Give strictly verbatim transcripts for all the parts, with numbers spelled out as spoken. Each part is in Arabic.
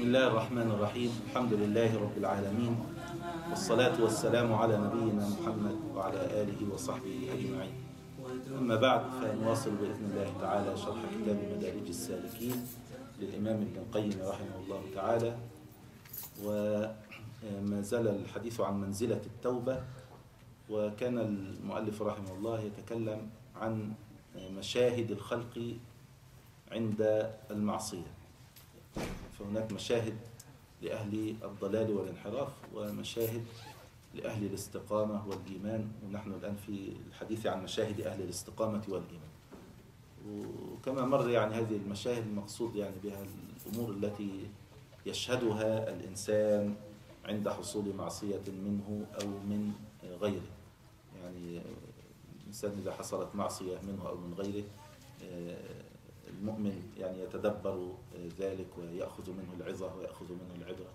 الله الرحمن الرحيم. الحمد لله رب العالمين، والصلاة والسلام على نبينا محمد وعلى آله وصحبه أجمعين. أما بعد، فنواصل بإذن الله تعالى شرح كتاب مدارج السالكين للإمام ابن القيم رحمه الله تعالى. وما زال الحديث عن منزلة التوبة، وكان المؤلف رحمه الله يتكلم عن مشاهد الخلق عند المعصية. فهناك مشاهد لأهل الضلال والانحراف، ومشاهد لأهل الاستقامة والإيمان، ونحن الآن في الحديث عن مشاهد أهل الاستقامة والإيمان. وكما مر يعني هذه المشاهد المقصود يعني بها الأمور التي يشهدها الإنسان عند حصول معصية منه أو من غيره. يعني الإنسان إذا حصلت معصية منه أو من غيره، المؤمن يعني يتدبر ذلك ويأخذ منه العظة ويأخذ منه العبرة.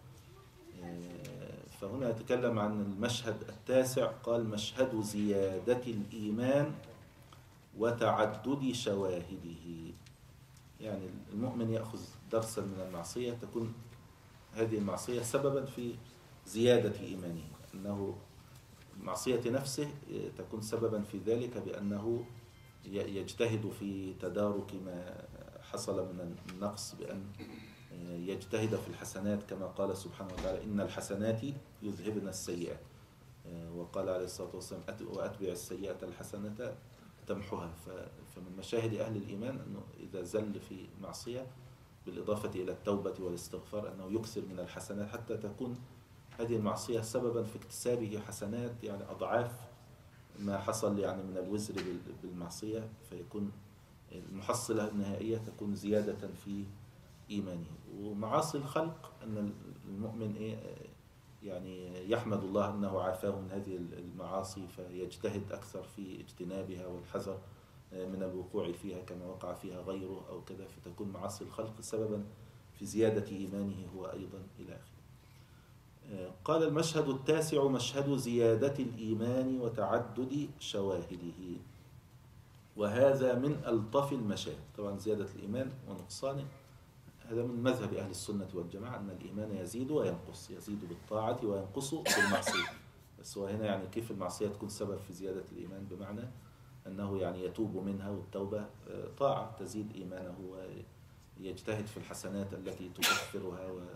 فهنا يتكلم عن المشهد التاسع، قال: مشهد زيادة الإيمان وتعدد شواهده. يعني المؤمن يأخذ درسا من المعصية، تكون هذه المعصية سببا في زيادة إيمانه، أنه معصية نفسه تكون سببا في ذلك بأنه يجتهد في تدارك ما حصل من النقص، بأن يجتهد في الحسنات، كما قال سبحانه وتعالى: إن الحسنات يذهبن السيئات. وقال عليه الصلاة والسلام: وأتبع السيئة الحسنة تمحها. فمن مشاهد أهل الإيمان أنه إذا زل في معصية، بالإضافة إلى التوبة والاستغفار، أنه يكثر من الحسنات حتى تكون هذه المعصية سببا في اكتسابه حسنات، يعني أضعاف ما حصل يعني من الوزر بالمعصية، فيكون المحصلة النهائية تكون زيادة في إيمانه. ومعاصي الخلق أن المؤمن إيه يعني يحمد الله أنه عافاه من هذه المعاصي، فيجتهد أكثر في اجتنابها والحذر من الوقوع فيها كما وقع فيها غيره أو كذا، فتكون معاصي الخلق سببا في زيادة إيمانه هو أيضا إلى آخره. قال: المشهد التاسع مشهد زيادة الإيمان وتعدد شواهده، وهذا من ألطف المشاهد. طبعا زيادة الإيمان ونقصانه هذا من مذهب أهل السنة والجماعة، أن الإيمان يزيد وينقص، يزيد بالطاعة وينقص بالمعصية. بس هو هنا يعني كيف المعصية تكون سبب في زيادة الإيمان، بمعنى أنه يعني يتوب منها، والتوبة طاعة تزيد إيمانه ويجتهد في الحسنات التي تكفرها و...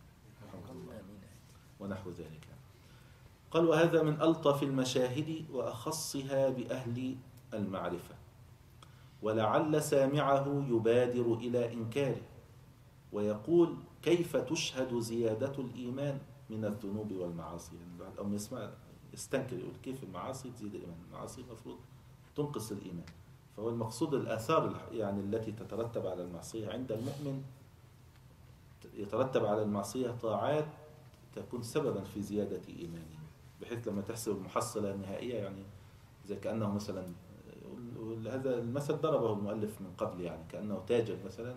ونحو ذلك. قال: وهذا من ألطف المشاهد وأخصها بأهل المعرفة، ولعل سامعه يبادر إلى إنكاره ويقول: كيف تشهد زيادة الإيمان من الذنوب والمعاصي؟ يعني بعد أو يسمع يستنكر، يقول: كيف المعاصي تزيد الإيمان؟ المعاصي المفروض تنقص الإيمان. فهو المقصود الآثار يعني التي تترتب على المعصية عند المؤمن، يترتب على المعصية طاعات تكون سببا في زيادة إيمانه، بحيث لما تحسب المحصلة النهائية يعني زي كأنه مثلا، هذا المثل ضربه المؤلف من قبل، يعني كأنه تاجر مثلا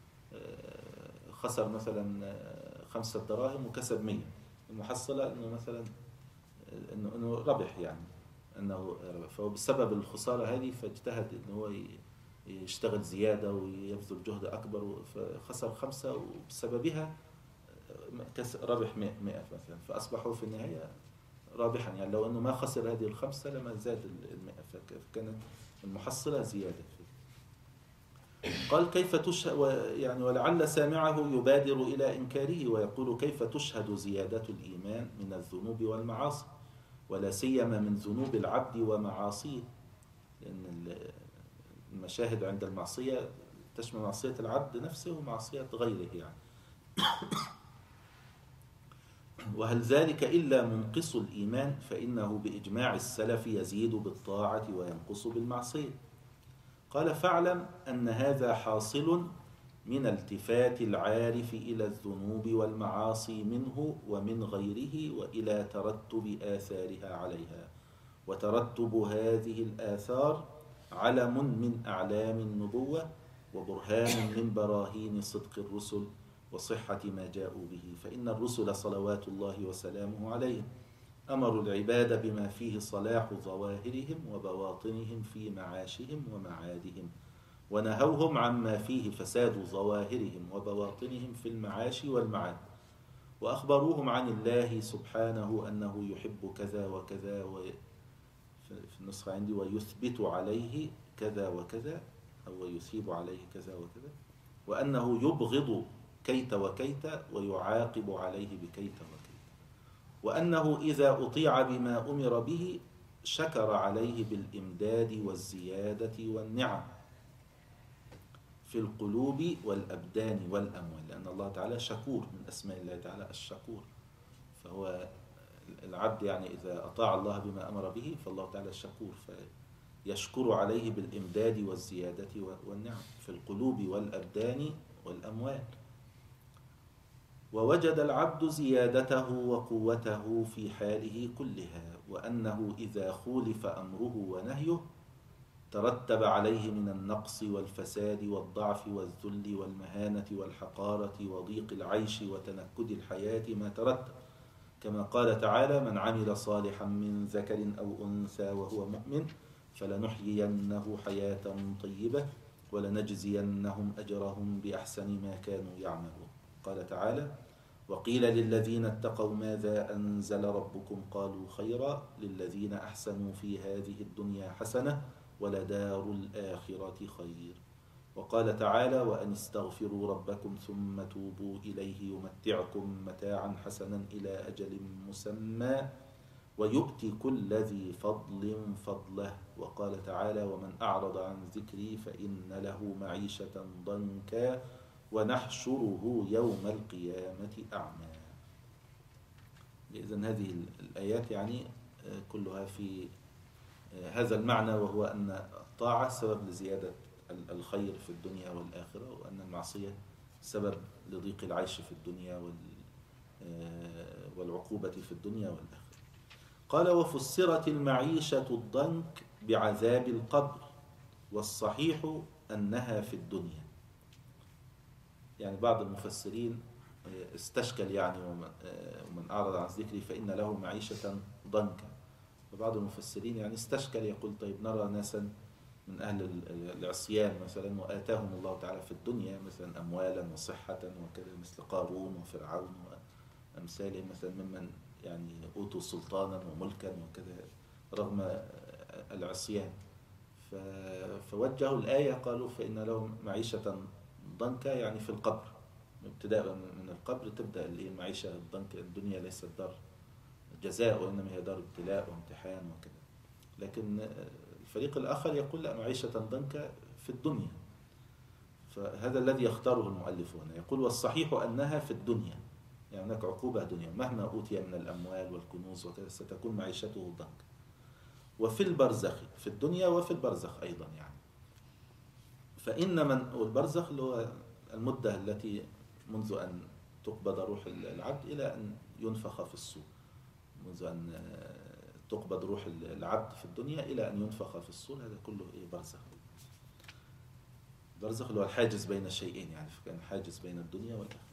خسر مثلا خمسة دراهم وكسب مية، المحصلة أنه مثلا أنه, إنه ربح، يعني أنه ربح. فهو بسبب الخسارة هذه فاجتهد أنه هو يشتغل زيادة ويبذل جهد أكبر، فخسر خمسة وبسببها ربح مئة مثلا، فأصبحوا في النهاية رابحا. يعني لو أنه ما خسر هذه الخمسة لما زاد المئة، فكانت المحصلة زيادة. قال: كيف تشهد يعني ولعل سامعه يبادر إلى إنكاره ويقول: كيف تشهد زيادة الإيمان من الذنوب والمعاصي، ولا سيما من ذنوب العبد ومعاصيه؟ لأن المشاهد عند المعصية تشمل معصية العبد نفسه ومعصية غيره يعني. وهل ذلك إلا منقص الإيمان؟ فإنه بإجماع السلف يزيد بالطاعة وينقص بالمعصية. قال: فاعلم أن هذا حاصل من التفات العارف إلى الذنوب والمعاصي منه ومن غيره، وإلى ترتب آثارها عليها. وترتب هذه الآثار علم من أعلام النبوة، وبرهان من براهين صدق الرسل وصحة ما جاءوا به. فإن الرسل صلوات الله وسلامه عليهم أمروا العباد بما فيه صلاح ظواهرهم وبواطنهم في معاشهم ومعادهم، ونهوهم عما فيه فساد ظواهرهم وبواطنهم في المعاش والمعاد. وأخبروهم عن الله سبحانه أنه يحب كذا وكذا، في النسخة عندي ويثبت عليه كذا وكذا، أو يثيب عليه كذا وكذا، وأنه يبغض كيت وكيت ويعاقب عليه بكيت وكيت، وأنه إذا أطيع بما أمر به شكر عليه بالإمداد والزيادة والنعم في القلوب والأبدان والأموال، لأن الله تعالى شكور، من أسماء الله تعالى الشكور. فهو العبد يعني إذا أطاع الله بما أمر به فالله تعالى شكور، فيشكر عليه بالإمداد والزيادة والنعم في القلوب والأبدان والأموال. ووجد العبد زيادته وقوته في حاله كلها، وأنه إذا خولف أمره ونهيه ترتب عليه من النقص والفساد والضعف والذل والمهانة والحقارة وضيق العيش وتنكد الحياة ما ترتب، كما قال تعالى: من عمل صالحا من ذكر أو أنثى وهو مؤمن فلنحيينه حياة طيبة ولنجزينهم أجرهم بأحسن ما كانوا يعملون. قال تعالى: وقيل للذين اتقوا ماذا أنزل ربكم قالوا خيرا للذين أحسنوا في هذه الدنيا حسنة ولدار الآخرة خير. وقال تعالى: وأن استغفروا ربكم ثم توبوا إليه يمتعكم متاعا حسنا إلى أجل مسمى ويؤتي كل ذي فضل فضله. وقال تعالى: ومن أعرض عن ذكري فإن له معيشة ضنكا ونحشره يوم القيامة أعمى. إذن هذه الآيات يعني كلها في هذا المعنى، وهو أن الطاعة سبب لزيادة الخير في الدنيا والآخرة، وأن المعصية سبب لضيق العيش في الدنيا والعقوبة في الدنيا والآخرة. قال: وفسرت المعيشة الضنك بعذاب القبر، والصحيح أنها في الدنيا. يعني بعض المفسرين استشكل يعني ومن أعرض عن ذكري فإن له معيشة ضنكا، وبعض المفسرين يعني استشكل يقول: طيب نرى ناسا من أهل العصيان مثلا وآتاهم الله تعالى في الدنيا مثلا أموالا وصحة وكذا، مثل قارون وفرعون وأمثالهم، مثلا ممن يعني أوتوا سلطانا وملكا وكذا رغم العصيان، فوجهوا الآية قالوا فإن لهم معيشة ضنكا يعني في القبر، ابتداء من القبر تبدأ المعيشة الضنكا. الدنيا ليست دار جزاء وإنما هي دار ابتلاء وامتحان وكذا. لكن الفريق الآخر يقول لا، معيشة ضنكا في الدنيا. فهذا الذي يختاره المؤلف هنا، يقول: والصحيح أنها في الدنيا، يعني هناك عقوبة دنيا، مهما أوتي من الأموال والكنوز وكذا ستكون معيشته ضنكا. وفي البرزخ، في الدنيا وفي البرزخ أيضا يعني. فإن من والبرزخ اللي هو المدة التي منذ أن تقبض روح العبد إلى أن ينفخ في الصور، منذ أن تقبض روح العبد في الدنيا إلى أن ينفخ في الصور، هذا كله إيه؟ برزخ. برزخ اللي هو الحاجز بين الشيئين، يعني كان حاجز بين الدنيا والآخرة.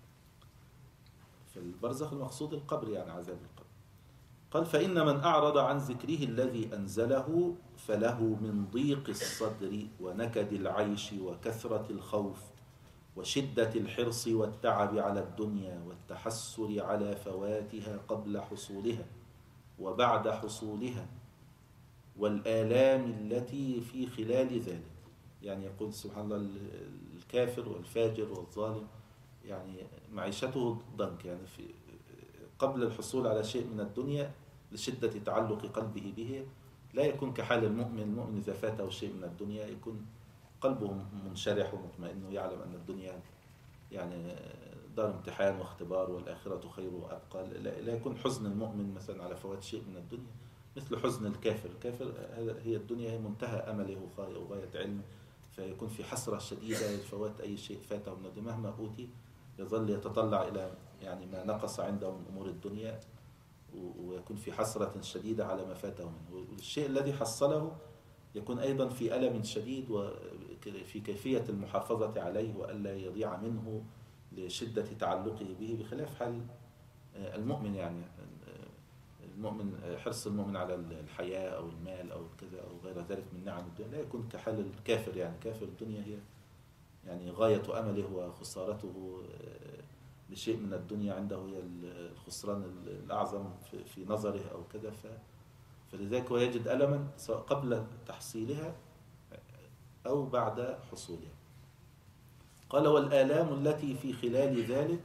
في البرزخ المقصود القبر، يعني عذاب القبر. قال: فإن من أعرض عن ذكره الذي أنزله فله من ضيق الصدر ونكد العيش وكثرة الخوف وشدة الحرص والتعب على الدنيا والتحسر على فواتها قبل حصولها وبعد حصولها والآلام التي في خلال ذلك. يعني يقول سبحان الله: الكافر والفاجر والظالم يعني معيشته ضنك، يعني في قبل الحصول على شيء من الدنيا لشدة تعلق قلبه به لا يكون كحال المؤمن. المؤمن إذا فاته شيء من الدنيا يكون قلبه منشرح ومطمئن، ويعلم أن الدنيا يعني دار امتحان واختبار والآخرة خير وأبقى. لا يكون حزن المؤمن مثلا على فوات شيء من الدنيا مثل حزن الكافر. الكافر هي الدنيا هي منتهى أمله وغاية علمه، فيكون في حسرة شديدة لفوات أي شيء فاته من الدنيا، مهما أوتي يظل يتطلع إلى يعني ما نقص عنده من أمور الدنيا، ويكون في حسرة شديدة على ما فاته منه. والشيء الذي حصله يكون أيضا في ألم شديد وفي كيفية المحافظة عليه وألا يضيع منه لشدة تعلقه به، بخلاف حال المؤمن. يعني المؤمن حرص المؤمن على الحياة أو المال أو كذا أو غير ذلك من نعم الدنيا لا يكون كحال الكافر. يعني كافر الدنيا هي يعني غاية أمله وخسارته لشيء من الدنيا عنده هي الخسران الأعظم في نظره أو كذا، فلذلك هو يجد ألما سواء قبل تحصيلها أو بعد حصولها. قال والآلام التي في خلال ذلك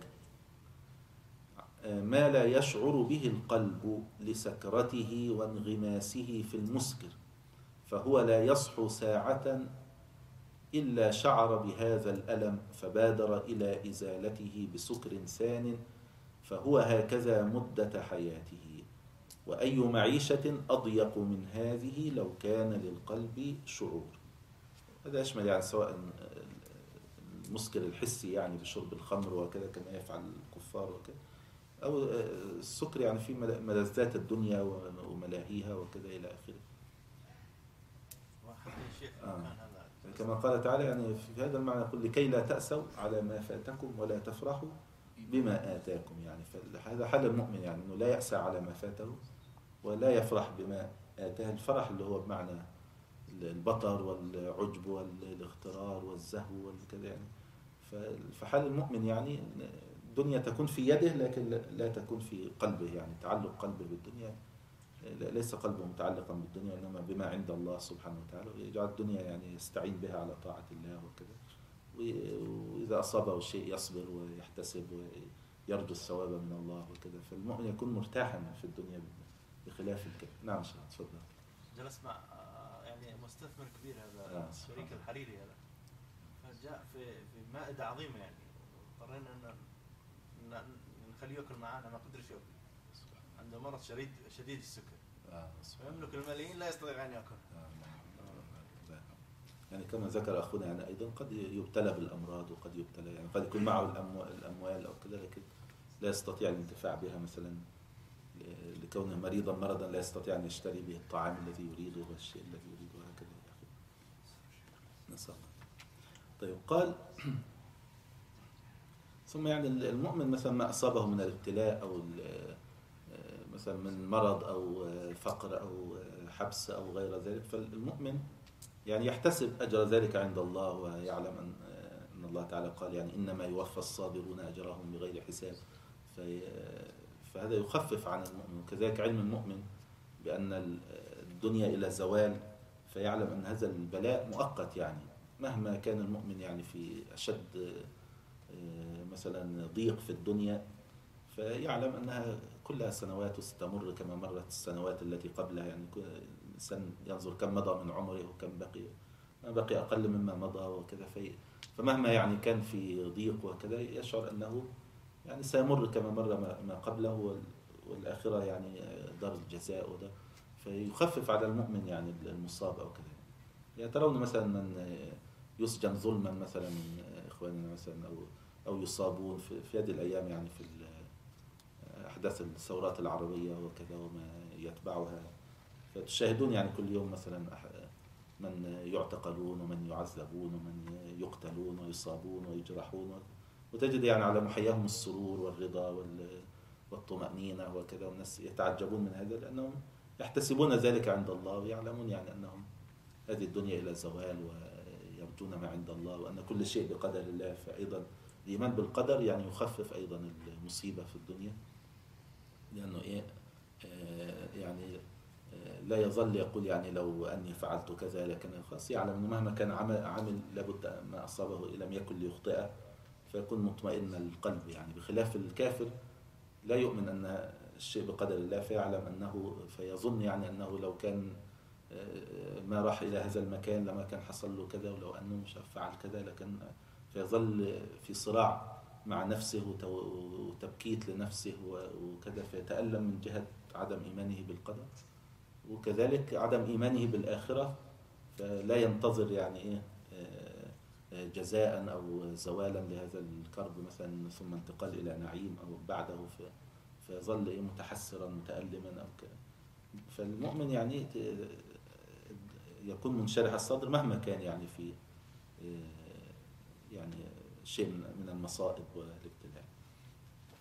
ما لا يشعر به القلب لسكرته وانغماسه في المسكر، فهو لا يصحو ساعة إلا شعر بهذا الألم فبادر إلى إزالته بسكر سان، فهو هكذا مدة حياته. وأي معيشة أضيق من هذه لو كان للقلب شعور. هذا يشمل يعني سواء المسكر الحسي يعني بشرب الخمر وكذا كما يفعل الكفار وكذا، أو السكر يعني في ملذات الدنيا وملاهيها وكذا إلى آخره. آه. كما قال تعالى يعني في هذا المعنى يقول لكي لا تأسوا على ما فاتكم ولا تفرحوا بما آتاكم. يعني هذا حال المؤمن، يعني أنه لا يأسى على ما فاته ولا يفرح بما آتاه. الفرح اللي هو بمعنى البطر والعجب والاغترار والزهو والكذا يعني. فحال المؤمن يعني الدنيا تكون في يده لكن لا تكون في قلبه، يعني تعلق قلبه بالدنيا، ليس قلبه متعلقا بالدنيا إنما بما عند الله سبحانه وتعالى، ويجعل الدنيا يعني يستعين بها على طاعة الله وكذا. وإذا أصابه شيء يصبر ويحتسب ويرجو الثواب من الله وكذا. فالمؤمن يكون مرتاحا في الدنيا بخلاف الكذب. نعم شيخ تفضل. جلس مع يعني مستثمر كبير هذا آه. شريك الحريري هذا، فجاء في في مائدة عظيمة يعني، اضطرينا ان نخليه ياكل معنا، ما قدرش ياكل، عنده مرض شديد شديد السكر. آه. ويملك الملايين لا يستطيع ان ياكل. آه. يعني كما ذكر أخونا يعني أيضا قد يبتلى بالأمراض وقد يبتلى يعني قد يكون معه الأموال أو كذا لكن لا يستطيع الانتفاع بها، مثلا لكونه مريضا مرضا لا يستطيع أن يشتري به الطعام الذي يريده والشيء الذي يريده وهكذا. نسأل. طيب قال ثم يعني المؤمن مثلا ما أصابه من الابتلاء أو مثلا من مرض أو فقر أو حبس أو غير ذلك، فالمؤمن يعني يحتسب أجر ذلك عند الله ويعلم أن أن الله تعالى قال يعني إنما يوفى الصابرون أجرهم بغير حساب. فهذا يخفف عن المؤمن. وكذلك علم المؤمن بأن الدنيا إلى زوال، فيعلم أن هذا البلاء مؤقت، يعني مهما كان المؤمن يعني في أشد مثلا ضيق في الدنيا فيعلم أنها كلها سنوات وستمر كما مرت السنوات التي قبلها. يعني الإنسان ينظر كم مضى من عمره وكم بقي، ما بقي أقل مما مضى وكذا. فمهما يعني كان في ضيق وكذا يشعر أنه يعني سيمر كما مر ما قبله، والآخرة يعني دار الجزاء وده، فيخفف على المؤمن يعني المصاب أو كذا. يعني ترون مثلا من يسجن ظلما مثلا من إخواننا مثلا أو أو يصابون في هذه الأيام يعني في أحداث الثورات العربية وكذا وما يتبعها، فتشاهدون يعني كل يوم مثلا من يعتقلون ومن يعذبون ومن يقتلون ويصابون ويجرحون، وتجد يعني على محياهم السرور والرضا والطمأنينة وكذا. والناس يتعجبون من هذا لأنهم يحتسبون ذلك عند الله ويعلمون يعني أنهم هذه الدنيا إلى زوال ويرجون ما عند الله وأن كل شيء بقدر الله. فأيضا الإيمان بالقدر يعني يخفف أيضا المصيبة في الدنيا، لأنه إيه آه يعني آه لا يظل يقول يعني لو أني فعلت كذا لكن خلاص، يعلم أنه مهما كان عمل, عمل لابد ما أصابه لم يكن ليخطئه، فيكون مطمئن القلب. يعني بخلاف الكافر لا يؤمن أن الشيء بقدر الله، فيعلم أنه فيظن يعني أنه لو كان ما راح إلى هذا المكان لما كان حصل له كذا، ولو أنه مش فعل كذا لكن، فيظل في صراع مع نفسه وتبكيت لنفسه وكذا، فيتألم من جهة عدم إيمانه بالقدر، وكذلك عدم إيمانه بالآخرة، فلا ينتظر يعني إيه جزاء أو زوالا لهذا الكرب مثلا ثم انتقال إلى نعيم أو بعده، فيظل إيه متحسرا متألما أو كذا. فالمؤمن يعني يكون منشرح الصدر مهما كان يعني في يعني شيء من المصائب والابتلاء.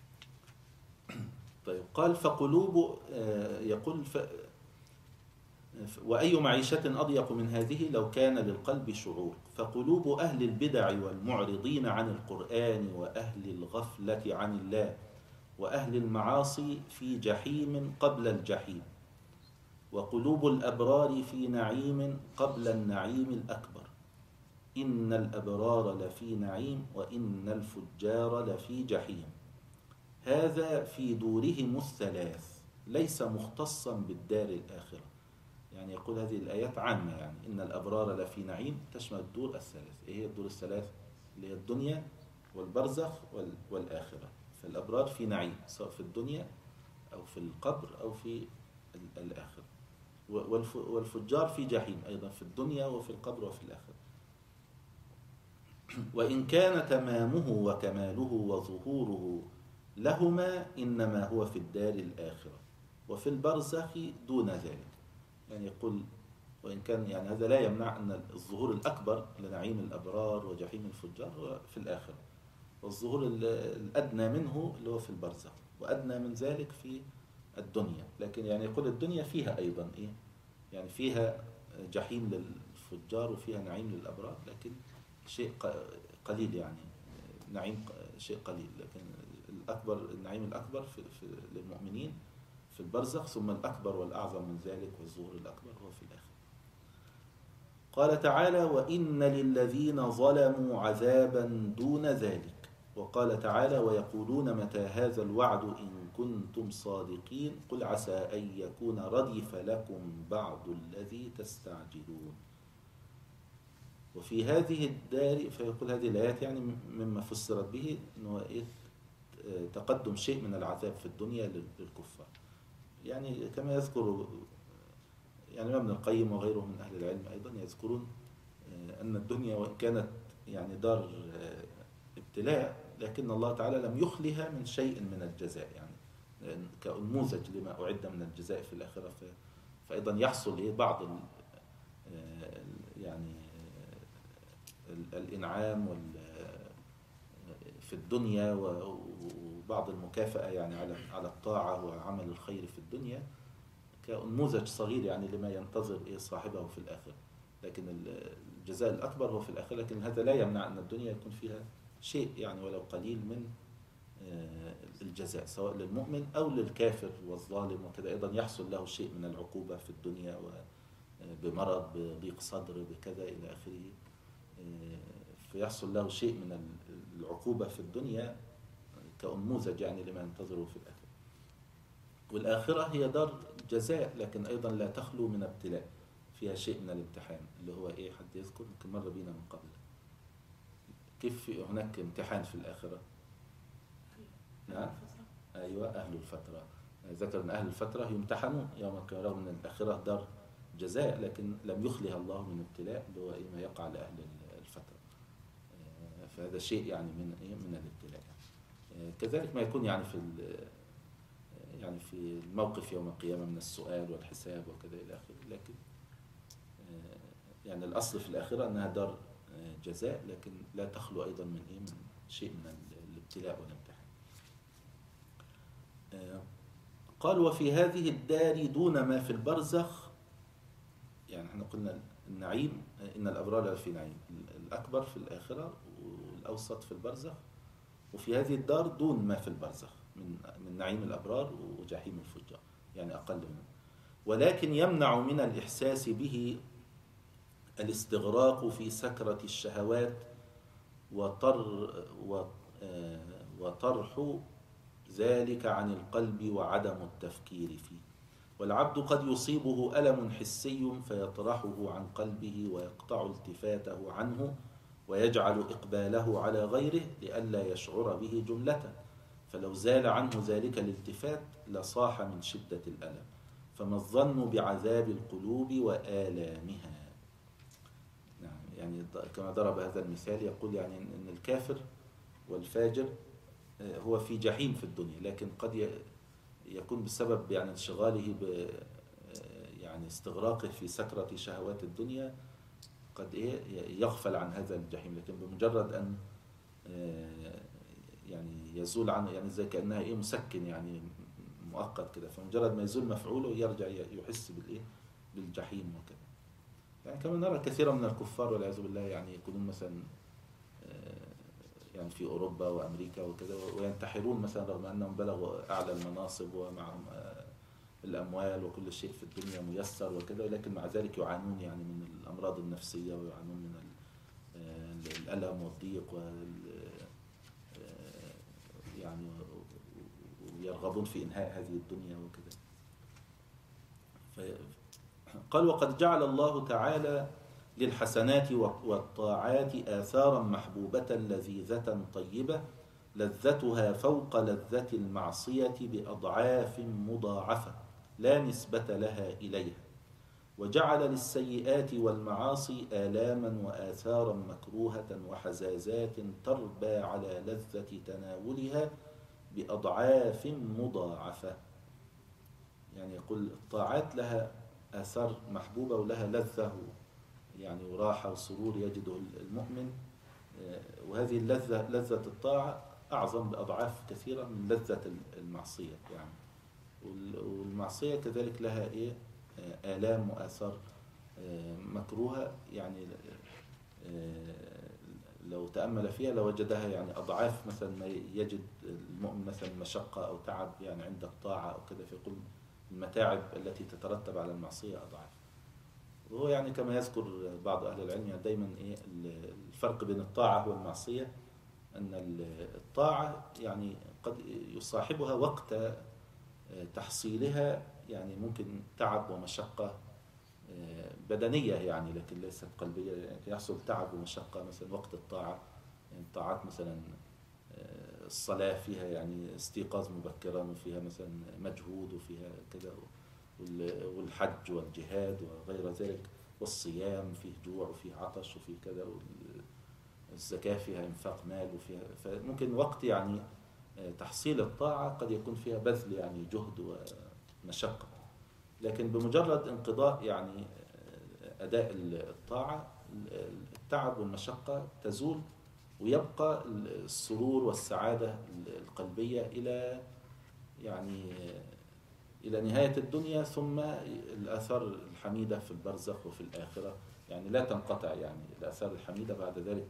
طيب قال فقلوب يقول ف وأي معيشة أضيق من هذه لو كان للقلب شعور. فقلوب أهل البدع والمعرضين عن القرآن وأهل الغفلة عن الله وأهل المعاصي في جحيم قبل الجحيم، وقلوب الأبرار في نعيم قبل النعيم الأكبر. إن الأبرار لفي نعيم وإن الفجار لفي جحيم. هذا في دورهم الثلاث ليس مختصا بالدار الآخرة. يعني يقول هذه الآيات عامة، يعني إن الأبرار لفي نعيم تشمل الدور الثلاث. إيه هي الدور الثلاث؟ اللي هي الدنيا والبرزخ والآخرة. فالأبرار في نعيم سواء في الدنيا أو في القبر أو في الآخرة، والفجار في جحيم أيضا في الدنيا وفي القبر وفي الآخرة. وإن كان تمامه وكماله وظهوره لهما إنما هو في الدار الآخرة وفي البرزخ دون ذلك. يعني يقول وإن كان يعني هذا لا يمنع أن الظهور الأكبر لنعيم الأبرار وجحيم الفجار هو في الآخرة، والظهور الأدنى منه اللي هو في البرزخ، وأدنى من ذلك في الدنيا. لكن يعني يقول الدنيا فيها أيضا إيه، يعني فيها جحيم للفجار وفيها نعيم للأبرار، لكن شيء قليل، يعني نعيم شيء قليل. لكن الأكبر النعيم الأكبر في في للمؤمنين في البرزخ، ثم الأكبر والأعظم من ذلك والظهور الأكبر هو في الآخرة. قال تعالى: وإن للذين ظلموا عذابا دون ذلك. وقال تعالى: ويقولون متى هذا الوعد إن كنتم صادقين قل عسى أن يكون ردف لكم بعض الذي تستعجلون. وفي هذه الدار، فيقول هذه الآيات يعني مما فسرت به أنه تقدم شيء من العذاب في الدنيا للكفار، يعني كما يذكر يعني ابن القيم وغيره من أهل العلم أيضا يذكرون أن الدنيا وإن كانت يعني دار ابتلاء، لكن الله تعالى لم يخلها من شيء من الجزاء، يعني كنموذج لما أعد من الجزاء في الآخرة. فأيضا يحصل إيه بعض يعني الإنعام في الدنيا وبعض المكافأة يعني على على الطاعة وعمل الخير في الدنيا كنموذج صغير يعني لما ينتظر إيه صاحبه في الآخرة. لكن الجزاء الأكبر هو في الآخرة، لكن هذا لا يمنع أن الدنيا يكون فيها شيء يعني ولو قليل من الجزاء سواء للمؤمن أو للكافر والظالم، وكذا أيضا يحصل له شيء من العقوبة في الدنيا بمرض بضيق صدر بكذا إلى آخره، فيحصل له شيء من العقوبة في الدنيا كنموذج يعني لما ينتظره في الآخرة. والآخرة هي دار جزاء، لكن أيضا لا تخلو من ابتلاء، فيها شيء من الامتحان اللي هو إيه، حد يذكر يمكن مر بينا من قبل. كيف هناك امتحان في الآخرة؟ نعم أيوة أهل الفترة. ذكر أن أهل الفترة يمتحنون يوم القيامة، رغم أن الآخرة دار جزاء لكن لم يخلها الله من ابتلاء اللي هو ما يقع لأهل الفترة. فهذا شيء يعني من إيه من الابتلاء. كذلك ما يكون يعني في يعني في الموقف يوم القيامة من السؤال والحساب وكذا إلى آخره. لكن يعني الأصل في الآخرة أنها دار جزاء، لكن لا تخلو أيضا من إيه من شيء من الابتلاء والامتحان. قال: وفي هذه الدار دون ما في البرزخ. يعني احنا قلنا النعيم إن الأبرار في نعيم، الأكبر في الآخرة والأوسط في البرزخ، وفي هذه الدار دون ما في البرزخ من من نعيم الأبرار وجحيم الفجار، يعني أقل منه. ولكن يمنع من الإحساس به الاستغراق في سكرة الشهوات وطر وطرح ذلك عن القلب وعدم التفكير فيه. والعبد قد يصيبه ألم حسي فيطرحه عن قلبه ويقطع التفاته عنه ويجعل إقباله على غيره لئلا يشعر به جملة، فلو زال عنه ذلك الالتفات لصاح من شدة الألم. فما الظن بعذاب القلوب وآلامها. يعني كما ضرب هذا المثال يقول يعني أن الكافر والفاجر هو في جحيم في الدنيا، لكن قد يكون بسبب يعني انشغاله ب يعني استغراقه في سكرة شهوات الدنيا قد إيه يغفل عن هذا الجحيم، لكن بمجرد أن يعني يزول عنه يعني زي كأنها إيه مسكن يعني مؤقت كده، فمجرد ما يزول مفعوله يرجع يحس بالإيه بالجحيم وكذا. يعني كما نرى كثيرا من الكفار والعياذ بالله يعني يكونون مثلا يعني في أوروبا وأمريكا وكذا وينتحرون مثلا رغم أنهم بلغوا أعلى المناصب ومعهم الأموال وكل شيء في الدنيا ميسر وكذا، ولكن مع ذلك يعانون يعني من الأمراض النفسية ويعانون من الألم والضيق وال يعني ويرغبون في إنهاء هذه الدنيا وكذا. قال وقد جعل الله تعالى للحسنات والطاعات آثارا محبوبة لذيذة طيبة لذتها فوق لذة المعصية بأضعاف مضاعفة لا نسبة لها إليها، وجعل للسيئات والمعاصي آلاما وآثارا مكروهة وحزازات تربى على لذة تناولها بأضعاف مضاعفة. يعني يقول الطاعات لها آثار محبوبة ولها لذة يعني وراحة وسرور يجده المؤمن، وهذه اللذة لذة الطاعة أعظم بأضعاف كثيرة من لذة المعصية يعني. والمعصية كذلك لها إيه آلام وآثار مكروهة يعني لو تأمل فيها لوجدها يعني أضعاف مثلا ما يجد المؤمن مثلا مشقة أو تعب يعني عند الطاعة أو كذا، فيقول المتاعب التي تترتب على المعصية أضعاف. وهو يعني كما يذكر بعض أهل العلم يعني دايما إيه الفرق بين الطاعة والمعصية، أن الطاعة يعني قد يصاحبها وقت تحصيلها يعني ممكن تعب ومشقة بدنية يعني لكن ليست قلبية، يعني يحصل تعب ومشقة مثلا وقت الطاعة. يعني الطاعات مثلا الصلاة فيها يعني استيقاظ مبكرا وفيها مثلا مجهود وفيها كذا، والحج والجهاد وغير ذلك، والصيام فيه جوع وفيه عطش وفيه كذا، والزكاة فيها انفاق مال وفيها، فممكن وقت يعني تحصيل الطاعة قد يكون فيها بذل يعني جهد ومشقة، لكن بمجرد انقضاء يعني أداء الطاعة التعب والمشقة تزول، ويبقى السرور والسعادة القلبية إلى يعني إلى نهاية الدنيا، ثم الآثار الحميدة في البرزخ وفي الآخرة يعني لا تنقطع، يعني الآثار الحميدة بعد ذلك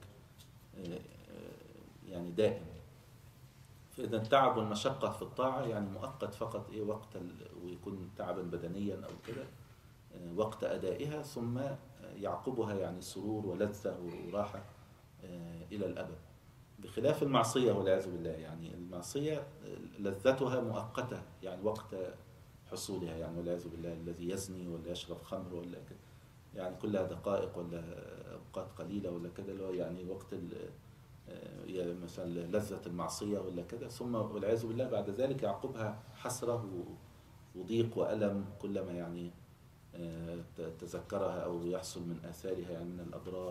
يعني دائم. فإذا التعب والمشقة في الطاعة يعني مؤقت فقط إيه وقت ويكون تعبا بدنيا أو كده وقت أدائها، ثم يعقبها يعني سرور ولذة وراحة إلى الأبد، بخلاف المعصية والعياذ بالله. يعني المعصية لذتها مؤقتة يعني وقت حصولها يعني والعياذ بالله، الذي يزني ولا يشرب خمر ولا كده يعني كلها دقائق ولا أوقات قليلة ولا كده، اللي هو يعني وقت يعني مثلا لذة المعصية ولا كده، ثم والعياذ بالله بعد ذلك يعقبها حسرة وضيق وألم كلما يعني تذكرها أو يحصل من آثارها يعني من الأضرار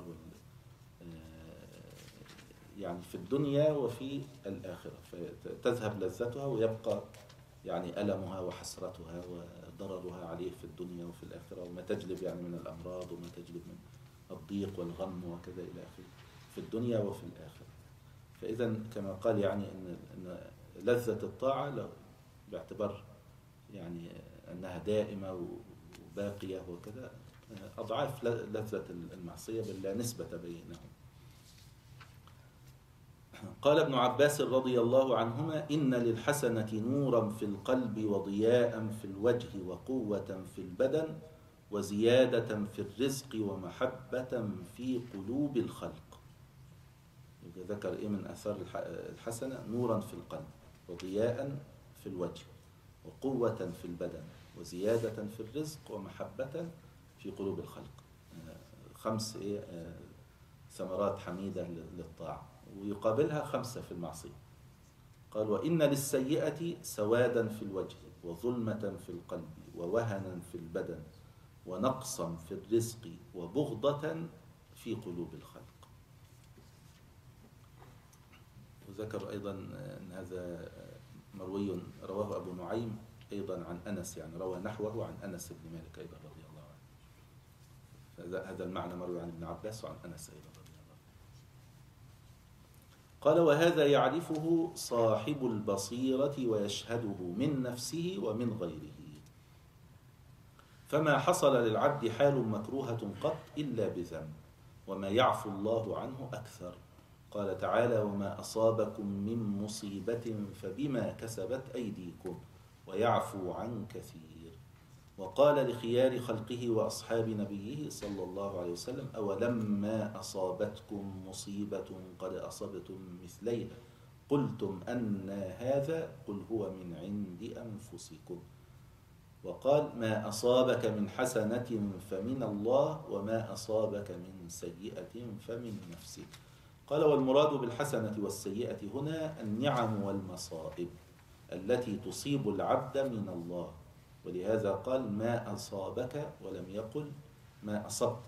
يعني في الدنيا وفي الآخرة، فتذهب لذتها ويبقى يعني ألمها وحسرتها وضررها عليه في الدنيا وفي الآخرة، وما تجلب يعني من الأمراض وما تجلب من الضيق والغم وكذا إلى آخره في الدنيا وفي الآخرة. فإذا كما قال يعني إن, إن لذة الطاعة باعتبار يعني أنها دائمة وباقية وكذا أضعاف لذة المعصية بل لا نسبة بينهم. قال ابن عباس رضي الله عنهما: إن للحسنة نورا في القلب وضياء في الوجه وقوة في البدن وزيادة في الرزق ومحبة في قلوب الخلق. ذكر إيه من أثار الحسنة؟ نورا في القلب وضياء في الوجه وقوة في البدن وزيادة في الرزق ومحبة في قلوب الخلق. خمس إيه ثمرات حميدة للطاعة، ويقابلها خمسة في المعصية. قال: وإن للسيئة سوادا في الوجه وظلمة في القلب ووهنا في البدن ونقصا في الرزق وبغضة في قلوب الخلق. وذكر أيضا أن هذا مروي رواه أبو نعيم أيضا عن أنس، يعني روى نحوه عن أنس بن مالك أيضا رضي الله عنه. هذا المعنى مروي عن ابن عباس وعن أنس أيضا رضي الله عنه. قال: وهذا يعرفه صاحب البصيرة ويشهده من نفسه ومن غيره. فما حصل للعبد حال مكروهة قط إلا بذنب، وما يعفو الله عنه أكثر. قال تعالى: وما أصابكم من مصيبة فبما كسبت أيديكم ويعفو عن كثير. وقال لخيار خلقه وأصحاب نبيه صلى الله عليه وسلم: أولما أصابتكم مصيبة قد أصبتم مثليها قلتم أن هذا؟ قل هو من عند أنفسكم. وقال: ما أصابك من حسنة فمن الله وما أصابك من سيئة فمن نفسك. قال: والمراد بالحسنة والسيئة هنا النعم والمصائب التي تصيب العبد من الله، ولهذا قال: ما أصابك ولم يقل ما أصبت.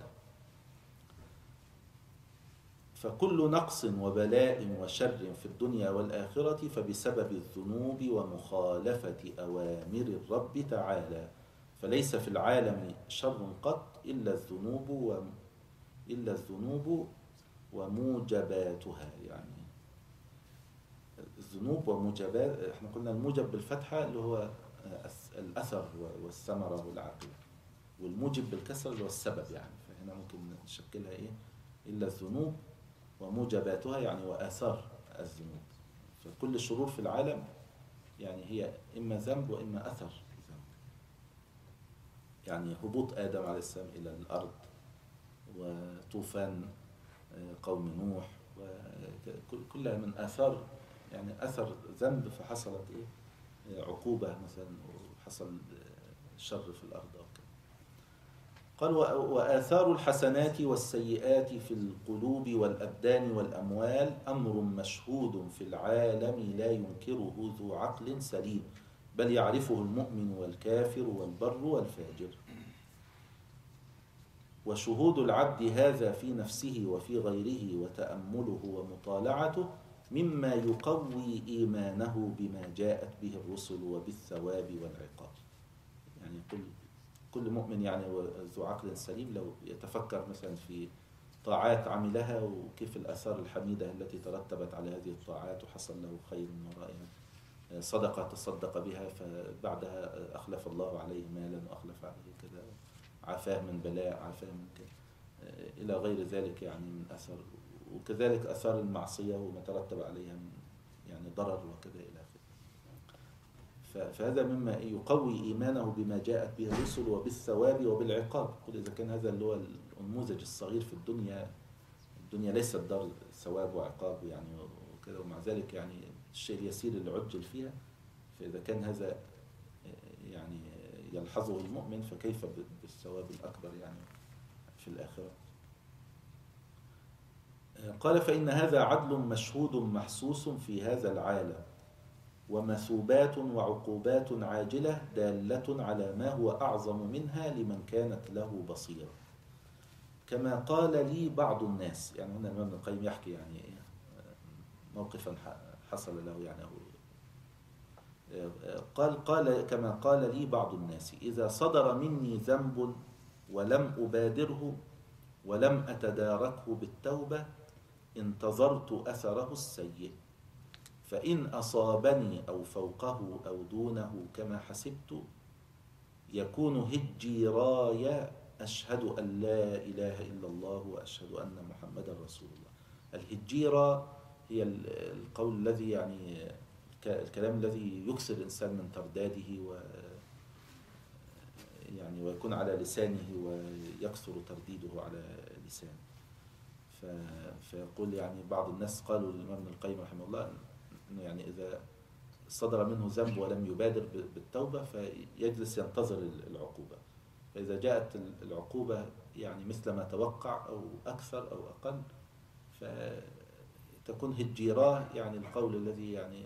فكل نقص وبلاء وشر في الدنيا والآخرة فبسبب الذنوب ومخالفة أوامر الرب تعالى، فليس في العالم شر قط إلا الذنوب و... إلا الذنوب وموجباتها. يعني الذنوب وموجبات، احنا قلنا الموجب بالفتحة اللي هو الأثر والثمرة والعاقبة، والموجب بالكسر اللي هو السبب. يعني فهنا ممكن نشكلها إيه؟ إلا الذنوب وموجباتها، يعني وآثار الذنوب. فكل الشرور في العالم يعني هي إما ذنب وإما أثر ذنب. يعني هبوط آدم عليه السلام إلى الأرض، وطوفان قوم نوح، وكلها من آثار، يعني أثر ذنب فحصلت إيه؟ عقوبة مثلا، وحصل شر في الأرض. قال: وآثار الحسنات والسيئات في القلوب والأبدان والأموال أمر مشهود في العالم لا ينكره ذو عقل سليم، بل يعرفه المؤمن والكافر والبر والفاجر. وشهود العبد هذا في نفسه وفي غيره وتأمله ومطالعته مما يقوي إيمانه بما جاءت به الرسل وبالثواب والعقاب. يعني كل كل مؤمن يعني ذو عقل سليم لو يتفكر مثلا في طاعات عملها وكيف الآثار الحميدة التي ترتبت على هذه الطاعات وحصل له خير من ورائها، صدقة تصدق بها فبعدها أخلف الله عليه مالا وأخلف عليه كذا، عافاه من بلاء، عافاه من كذا إلى غير ذلك يعني من أثر. وكذلك أثار المعصية وما ترتب عليها من يعني ضرر وكذا إلى آخره. فهذا مما يقوي إيمانه بما جاءت به الرسل وبالثواب وبالعقاب. قل إذا كان هذا اللي هو النموذج الصغير في الدنيا، الدنيا ليست دار ثواب وعقاب يعني وكذا، ومع ذلك يعني الشيء اليسير اللي عجل فيها، فإذا كان هذا يعني يلحظه المؤمن فكيف بالثواب الأكبر يعني في الآخرة. قال: فإن هذا عدل مشهود محسوس في هذا العالم، ومثوبات وعقوبات عاجلة دالة على ما هو أعظم منها لمن كانت له بصيرة. كما قال لي بعض الناس، يعني هنا الإمام ابن القيم يحكي يعني موقفا حصل له يعني قال قال كما قال لي بعض الناس: إذا صدر مني ذنب ولم أبادره ولم أتداركه بالتوبة انتظرت أثره السيء، فإن أصابني أو فوقه أو دونه كما حسبت يكون هجيراي أشهد أن لا إله إلا الله وأشهد أن محمدا رسول الله. الهجيرة هي القول الذي يعني الكلام الذي يكسر الإنسان من ترداده و يعني ويكون على لسانه ويكثر ترديده على لسانه. فيقول يعني بعض الناس قالوا للإمام ابن القيم رحمه الله إنه يعني إذا صدر منه ذنب ولم يبادر بالتوبة فيجلس ينتظر العقوبة، فإذا جاءت العقوبة يعني مثل ما توقع أو أكثر أو أقل فتكون هجيراه، يعني القول الذي يعني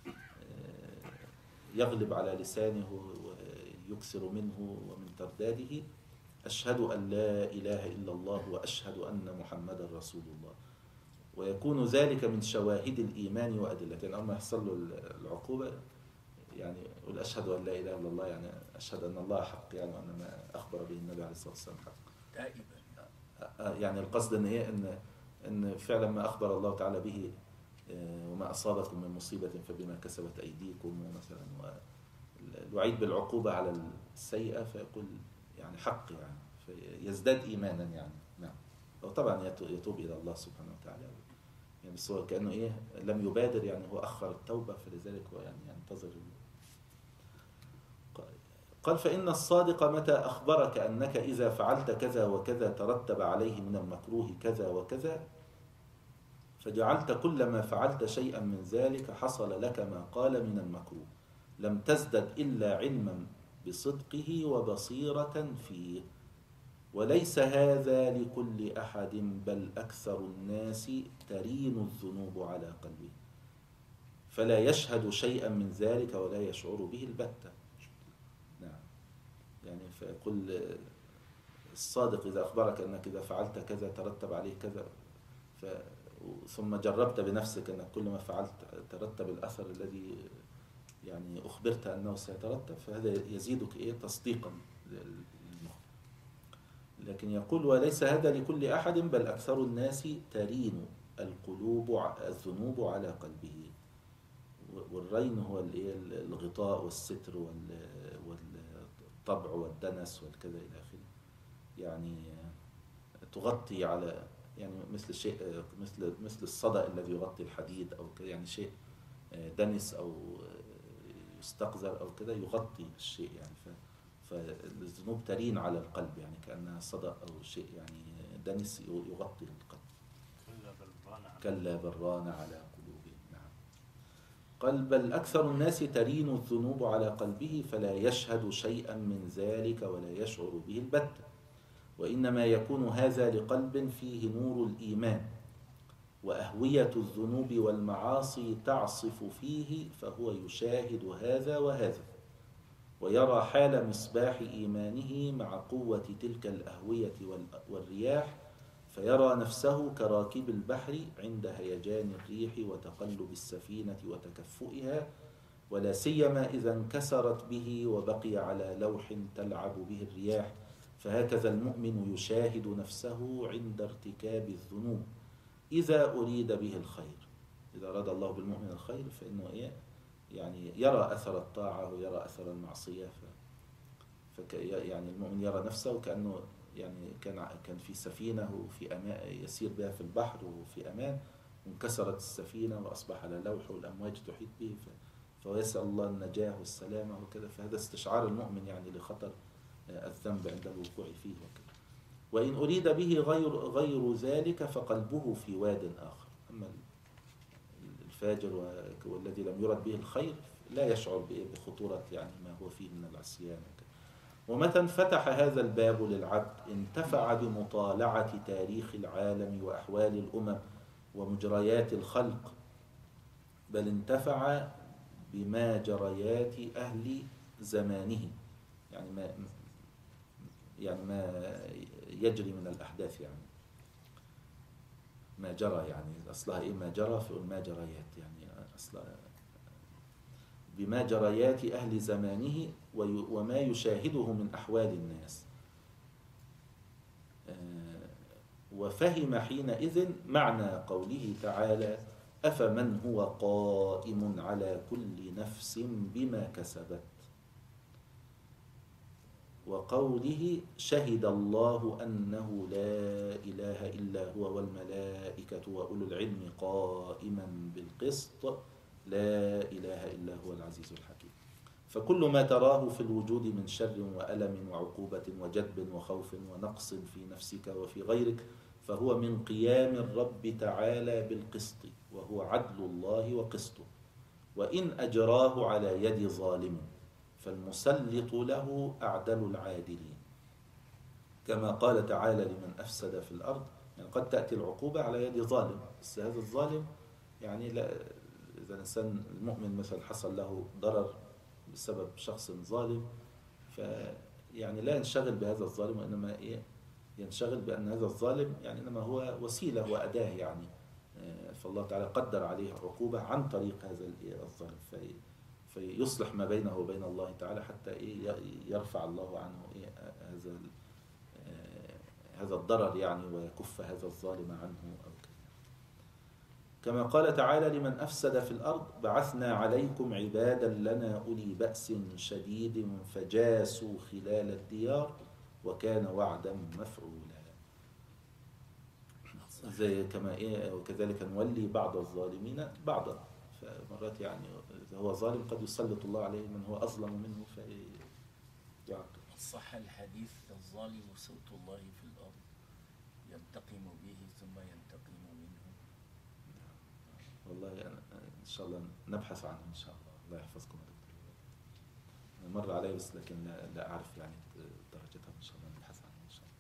يغلب على لسانه ويكثر منه ومن ترداده: أشهد أن لا إله إلا الله وأشهد أن محمدا رسول الله. ويكون ذلك من شواهد الإيمان وأدلته. يعني أما يحصل له العقوبة يعني يقول أشهد أن لا إله إلا الله، يعني أشهد أن الله حق، يعني وأن ما أخبر به النبي عليه الصلاة والسلام حق. دائما يعني القصد أن إيه إن إن فعلا ما أخبر الله تعالى به: وما أصابكم من مصيبة فبما كسبت أيديكم، ومثلا الوعيد بالعقوبة على السيئة، فيقول يعني حق يعني، فيزداد إيمانا يعني. نعم. وطبعا يتوب إلى الله سبحانه وتعالى يعني، بس هو كأنه إيه لم يبادر يعني، هو أخر التوبة، فلذلك هو يعني ينتظر. قال فإن الصادق متى أخبرك أنك إذا فعلت كذا وكذا ترتب عليه من المكروه كذا وكذا، فجعلت كل ما فعلت شيئا من ذلك حصل لك ما قال من المكروه، لم تزدد إلا علما بصدقه وبصيرة فيه. وليس هذا لكل أحد، بل أكثر الناس ترين الذنوب على قلبه، فلا يشهد شيئا من ذلك ولا يشعر به البتة. نعم. يعني فيقول الصادق إذا أخبرك أنك إذا فعلت كذا ترتب عليه كذا، ف ثم جربت بنفسك أنك كل ما فعلت ترتب الأثر الذي يعني أخبرت أنه سيترتب، فهذا يزيدك إيه تصديقا. لكن يقول وليس هذا لكل أحد، بل أكثر الناس ترين القلوب الذنوب على قلبه. والرين هو الغطاء والستر والطبع والدنس والكذا إلى آخره، يعني تغطي على يعني مثل شيء مثل مثل الصدأ الذي يغطي الحديد أو كذا، يعني شيء دنس أو يستقذر أو كذا يغطي الشيء يعني. فالذنوب ترين على القلب يعني كأنها صدأ أو شيء يعني دنس يغطي القلب. كلا بران على قلوبهم. نعم. قال بل أكثر الناس ترين الذنوب على قلبه، فلا يشهد شيئا من ذلك ولا يشعر به البتة، وإنما يكون هذا لقلب فيه نور الإيمان، وأهوية الذنوب والمعاصي تعصف فيه، فهو يشاهد هذا وهذا، ويرى حال مصباح إيمانه مع قوة تلك الأهوية والرياح، فيرى نفسه كراكب البحر عند هيجان الريح وتقلب السفينة وتكفؤها، ولا سيما إذا انكسرت به وبقي على لوح تلعب به الرياح. فهكذا المؤمن يشاهد نفسه عند ارتكاب الذنوب إذا أريد به الخير. إذا أراد الله بالمؤمن الخير فإنه إيه يعني يرى أثر الطاعة ويرى أثر المعصية. ف... فك يعني المؤمن يرى نفسه كأنه يعني كان كان في سفينة وفي أمان يسير بها في البحر وفي أمان، وانكسرت السفينة وأصبح على لوح والأمواج تحيط به، ف... فهو يسأل الله النجاة والسلامة وكذا. فهذا استشعار المؤمن يعني لخطر الذنب عند الوقوع فيه وكذا. وإن أريد به غير غير ذلك فقلبه في واد آخر. أما الفاجر والذي لم يرد به الخير لا يشعر بخطورة يعني ما هو فيه من العصيان. ومتى انفتح هذا الباب للعبد انتفع بمطالعة تاريخ العالم وأحوال الأمم ومجريات الخلق، بل انتفع بما جريات أهل زمانه، يعني ما يعني ما يجري من الأحداث، يعني ما جرى، يعني أصلها إيه ما جرى، فقل ما جريات يعني أصلها بما جريات أهل زمانه وما يشاهده من أحوال الناس، وفهم حينئذ معنى قوله تعالى أفمن هو قائم على كل نفس بما كسبت، وقوله شهد الله أنه لا إله إلا هو والملائكة وأولو العلم قائما بالقسط لا إله إلا هو العزيز الحكيم. فكل ما تراه في الوجود من شر وألم وعقوبة وجدب وخوف ونقص في نفسك وفي غيرك فهو من قيام الرب تعالى بالقسط، وهو عدل الله وقسطه، وإن أجراه على يد ظالم فالمسلط له أعدل العادلين، كما قال تعالى لمن أفسد في الأرض. يعني قد تأتي العقوبة على يد ظالم، بس هذا الظالم يعني لا، إذا الإنسان المؤمن مثلا حصل له ضرر بسبب شخص ظالم، فيعني لا ينشغل بهذا الظالم، وإنما إيه ينشغل بأن هذا الظالم يعني إنما هو وسيلة وأداة، يعني فالله تعالى قدر عليه عقوبة عن طريق هذا الظالم، في فيصلح ما بينه وبين الله تعالى حتى إيه يرفع الله عنه إيه هذا هذا الضرر يعني، ويكف هذا الظالم عنه أو كذا. كما قال تعالى لمن أفسد في الأرض بعثنا عليكم عبادا لنا أولي بأس شديد فجاسوا خلال الديار وكان وعدا مفعولا. زي كما إيه وكذلك نولي بعض الظالمين بعضا. فمرات يعني إذا هو ظالم قد يسلط الله عليه من هو أظلم منه فيعاقب. صح الحديث: الظالم صوت الله في الأرض ينتقم به ثم ينتقم منه. والله يعني إن شاء الله نبحث عنه إن شاء الله. الله يحفظكم يا دكتور. مر علي بس لكن لا, لا أعرف يعني درجتها. إن شاء الله نبحث عنه إن شاء الله.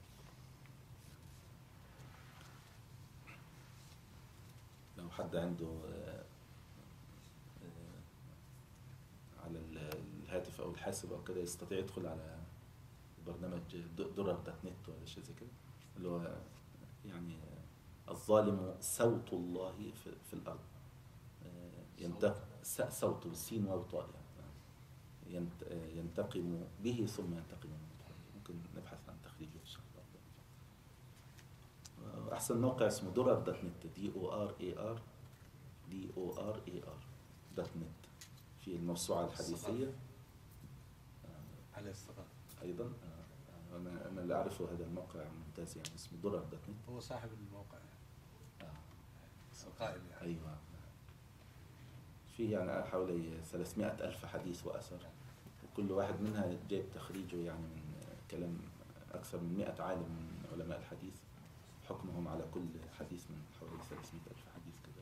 لو حد عنده على الهاتف أو الحاسب أو كده يستطيع يدخل على برنامج درر دوت نت ولا شيء زي كده، اللي هو يعني الظالم صوت الله في, في الأرض. ينتقم صوت بالسين والطاء يعني ينتقم به ثم ينتقم منه. ممكن نبحث عن تخريجه إن شاء الله. أحسن موقع اسمه درر دوت نت، دي او ار اي ار دي او ار اي ار دوت نت، في الموسوعة الحديثية على الصغار أيضا. أنا أنا اللي أعرفه هذا الموقع ممتاز يعني، اسمه درر دوت نت. هو صاحب الموقع آه. القائل يعني. أيوة. فيه يعني حوالي ثلاثمائة ألف حديث وأثر، وكل واحد منها جايب تخريجه يعني من كلام أكثر من مئة عالم من علماء الحديث، حكمهم على كل حديث من حوالي ثلاثمائة ألف حديث كذلك.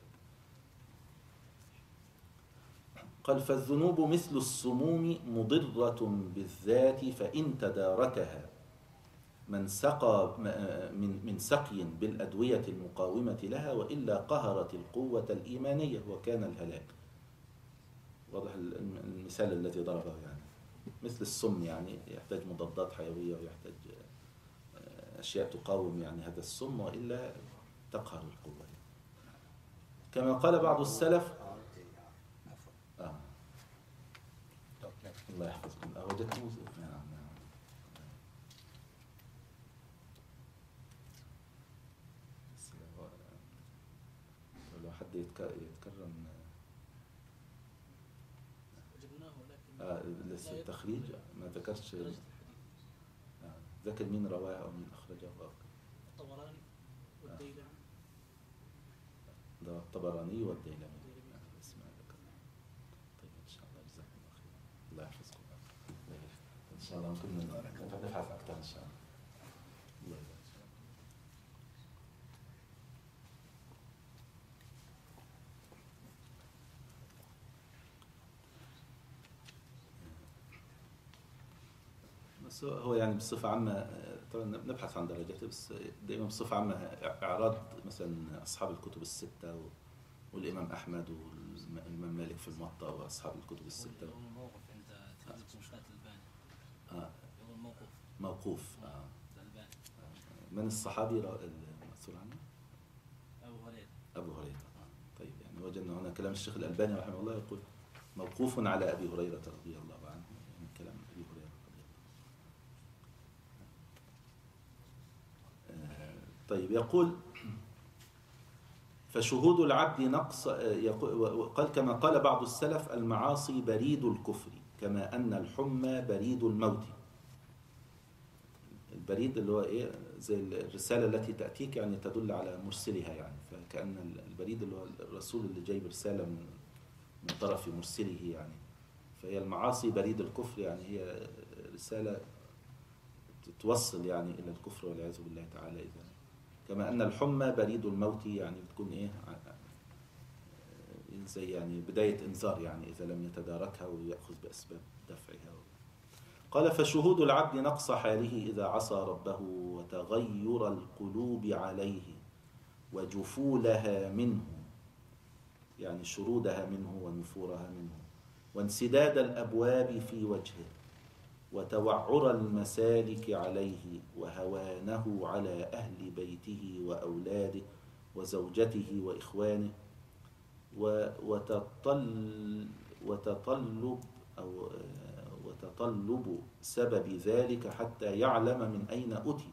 قال: فالذنوب مثل السموم مضرة بالذات، فإن تداركها من سقى من من سقي بالأدوية المقاومة لها، وإلا قهرت القوة الإيمانية وكان الهلاك. واضح المثال الذي ضربه يعني، مثل السم يعني يحتاج مضادات حيوية ويحتاج أشياء تقاوم يعني هذا السم، وإلا تقهر القوة. كما قال بعض السلف. آه. الله يحفظكم. وجدت موسى. نعم نعم. لو حد يتكرم آه لسه التخريج ما ذكرش. آه. ذكر مين رواه أو مين أخرجه؟ الطبراني والديلمي. ده الطبراني والديلمي. اسمع ذكر. طيب إن شاء الله جزاكم الله خير. الله يحفظكم. إن شاء الله ممكن نبحث أكثر إن شاء الله. الله يبارك. بس هو يعني بصفة عامة طبعا نبحث عن درجاته، بس دائما بصفة عامة إعراض مثلا أصحاب الكتب الستة والإمام أحمد والإمام مالك في الموطأ وأصحاب الكتب الستة. هو الموقف عند تلميذ مشكاة الألباني. آه. هو الموقف موقوف. آه. الألباني. من الصحابي المأثور عنه؟ أبو هريرة. أبو هريرة. آه. طيب يعني وجدنا هنا كلام الشيخ الألباني رحمه الله يقول موقوف على أبي هريرة رضي الله عنه، من كلام أبي هريرة. طيب يقول: فشهود العبد نقص. قال: كما قال بعض السلف: المعاصي بريد الكفر، كما أن الحمى بريد الموت. البريد اللي هو إيه؟ زي الرسالة التي تأتيك يعني تدل على مرسلها يعني، فكأن البريد اللي هو الرسول اللي جايب رسالة من من طرف مرسله يعني. فهي المعاصي بريد الكفر يعني هي رسالة توصل يعني إلى الكفر والعياذ بالله تعالى. إذا كما أن الحمى بريد الموت يعني بتكون إيه زي يعني بداية إنذار يعني إذا لم يتداركها ويأخذ بأسباب دفعها. قال: فشهود العبد نقص حاله إذا عصى ربه، وتغير القلوب عليه، وجفولها منه يعني شرودها منه ونفورها منه، وانسداد الأبواب في وجهه، وتوعر المسالك عليه، وهوانه على أهل بيته وأولاده وزوجته وإخوانه، وتطل وتطلب أو وتطلب سبب ذلك حتى يعلم من أين أتي،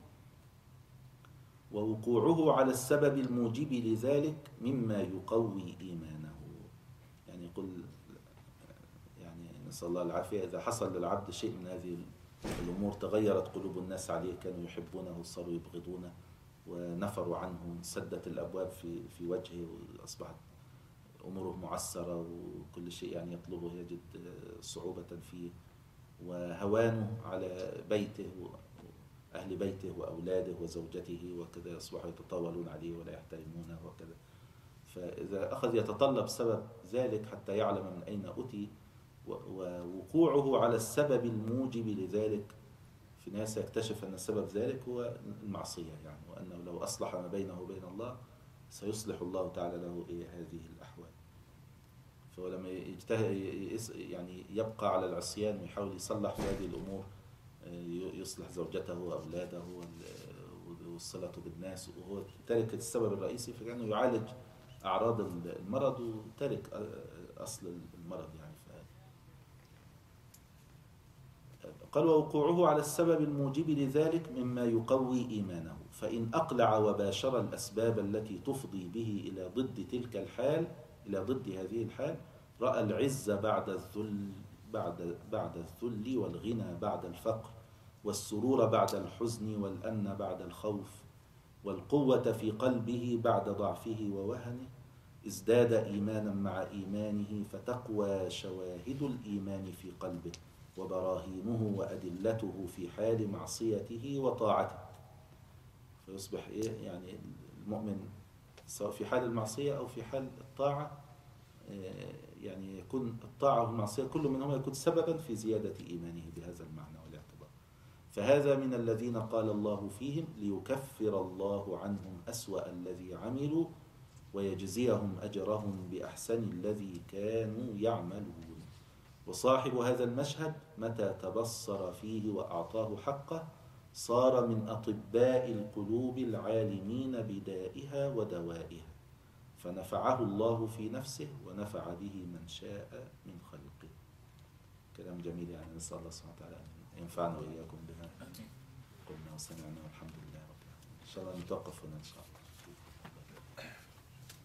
ووقوعه على السبب الموجب لذلك مما يقوي إيمانه. يعني يقول يعني نسأل الله العافية، إذا حصل للعبد شيء من هذه الأمور تغيرت قلوب الناس عليه، كانوا يحبونه وصاروا يبغضونه ونفروا عنه، سدت الأبواب في في وجهه وأصبحت أموره معسرة وكل شيء يعني يطلبه يجد صعوبة فيه، وهوانه على بيته وأهل بيته وأولاده وزوجته وكذا يصبحوا يتطاولون عليه ولا يحترمونه وكذا. فإذا أخذ يتطلب سبب ذلك حتى يعلم من أين أتي، ووقوعه على السبب الموجب لذلك في النهاية سيكتشف أن سبب ذلك هو المعصية يعني، وأنه لو أصلح ما بينه وبين الله سيصلح الله تعالى له إيه هذه الأحوال. فهو لما يجتهد يعني يبقى على العصيان ويحاول يصلح في هذه الأمور، يصلح زوجته وأولاده والصلة بالناس، وهو ترك السبب الرئيسي، فكأنه يعالج أعراض المرض وترك أصل المرض يعني. قال ووقوعه على السبب الموجب لذلك مما يقوي إيمانه، فإن أقلع وباشر الأسباب التي تفضي به إلى ضد تلك الحال، إلى ضد هذه الحال، رأى العز بعد الذل بعد بعد الذل، والغنى بعد الفقر، والسرور بعد الحزن، والأمن بعد الخوف، والقوة في قلبه بعد ضعفه ووهنه، ازداد إيمانا مع إيمانه، فتقوى شواهد الإيمان في قلبه وبراهينه وأدلته في حال معصيته وطاعته. فيصبح إيه يعني المؤمن سواء في حال المعصية أو في حال الطاعة، يعني يكون الطاعة والمعصية كل منهما يكون سببا في زيادة إيمانه بهذا المعنى والاعتبار. فهذا من الذين قال الله فيهم ليكفر الله عنهم أسوأ الذي عملوا ويجزيهم أجرهم بأحسن الذي كانوا يعملون. وصاحب هذا المشهد متى تبصر فيه وأعطاه حقه صار من أطباء القلوب العالمين بدائها ودوائها، فنفعه الله في نفسه ونفع به من شاء من خلقه. كلام جميل يعني، نسأل الله سبحانه وتعالى أن ينفعنا وإياكم بما قلنا وسمعنا، والحمد لله رب العالمين. إن شاء الله نتوقف هنا إن شاء الله.